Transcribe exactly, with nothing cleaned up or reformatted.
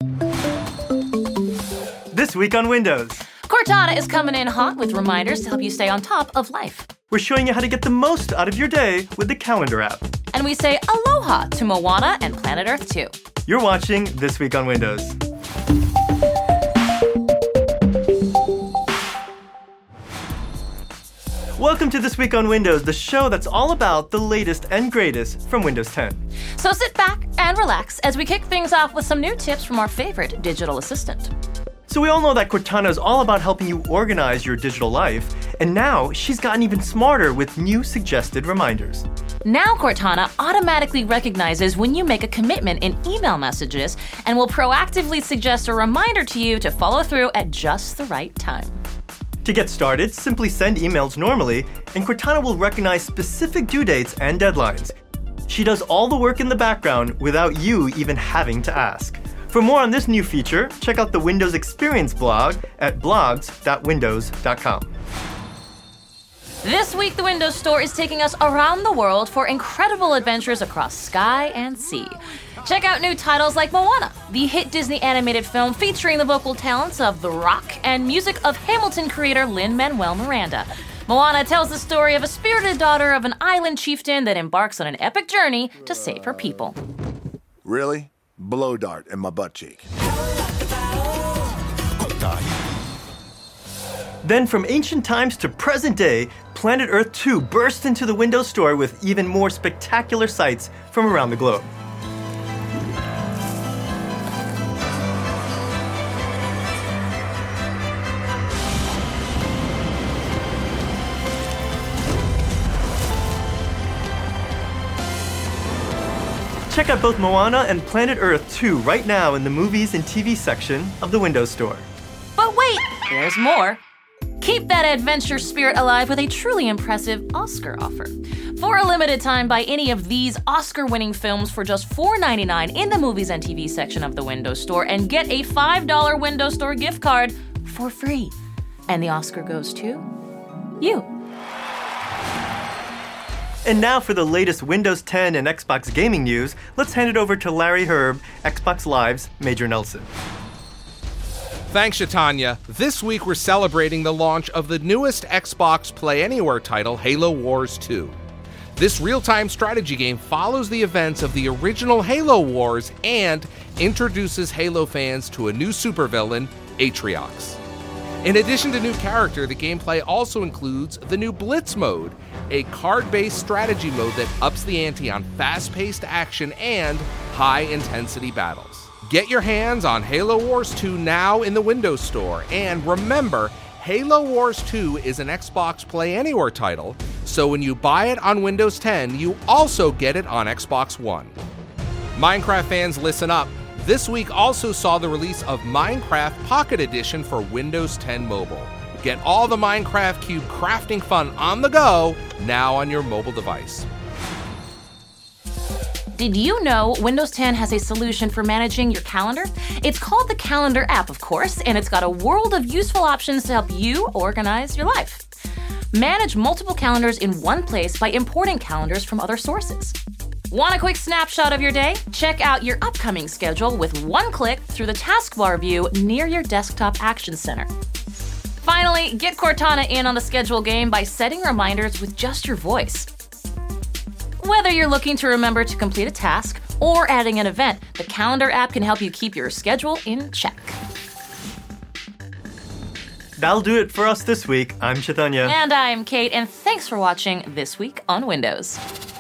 This week on Windows. Cortana is coming in hot with reminders to help you stay on top of life. We're showing you how to get the most out of your day with the Calendar app. And we say aloha to Moana and Planet Earth two. You're watching This Week on Windows. Welcome to This Week on Windows, the show that's all about the latest and greatest from Windows ten. So sit back and relax as we kick things off with some new tips from our favorite digital assistant. So we all know that Cortana is all about helping you organize your digital life, and now she's gotten even smarter with new suggested reminders. Now Cortana automatically recognizes when you make a commitment in email messages and will proactively suggest a reminder to you to follow through at just the right time. To get started, simply send emails normally, and Cortana will recognize specific due dates and deadlines. She does all the work in the background without you even having to ask. For more on this new feature, check out the Windows Experience blog at blogs dot windows dot com. This week, the Windows Store is taking us around the world for incredible adventures across sky and sea. Check out new titles like Moana, the hit Disney animated film featuring the vocal talents of The Rock and music of Hamilton creator Lin-Manuel Miranda. Moana tells the story of a spirited daughter of an island chieftain that embarks on an epic journey to save her people. Really? Blow dart in my butt cheek. Then from ancient times to present day, Planet Earth two burst into the Windows Store with even more spectacular sights from around the globe. Check out both Moana and Planet Earth two right now in the movies and T V section of the Windows Store. But wait, there's more. Keep that adventure spirit alive with a truly impressive Oscar offer. For a limited time, buy any of these Oscar-winning films for just four dollars and ninety-nine cents in the movies and T V section of the Windows Store and get a five dollars Windows Store gift card for free. And the Oscar goes to you. And now for the latest Windows ten and Xbox gaming news, let's hand it over to Larry Herb, Xbox Live's Major Nelson. Thanks, Shatanya. This week we're celebrating the launch of the newest Xbox Play Anywhere title, Halo Wars two. This real-time strategy game follows the events of the original Halo Wars and introduces Halo fans to a new supervillain, Atriox. In addition to new character, the gameplay also includes the new Blitz mode, a card-based strategy mode that ups the ante on fast-paced action and high-intensity battles. Get your hands on Halo Wars two now in the Windows Store, and remember, Halo Wars two is an Xbox Play Anywhere title, so when you buy it on Windows ten, you also get it on Xbox One. Minecraft fans, listen up. This week also saw the release of Minecraft Pocket Edition for Windows ten Mobile. Get all the Minecraft Cube crafting fun on the go, now on your mobile device. Did you know Windows ten has a solution for managing your calendar? It's called the Calendar app, of course, and it's got a world of useful options to help you organize your life. Manage multiple calendars in one place by importing calendars from other sources. Want a quick snapshot of your day? Check out your upcoming schedule with one click through the taskbar view near your desktop action center. Finally, get Cortana in on the schedule game by setting reminders with just your voice. Whether you're looking to remember to complete a task or adding an event, the Calendar app can help you keep your schedule in check. That'll do it for us this week. I'm Chaitanya. And I'm Kate, and thanks for watching This Week on Windows.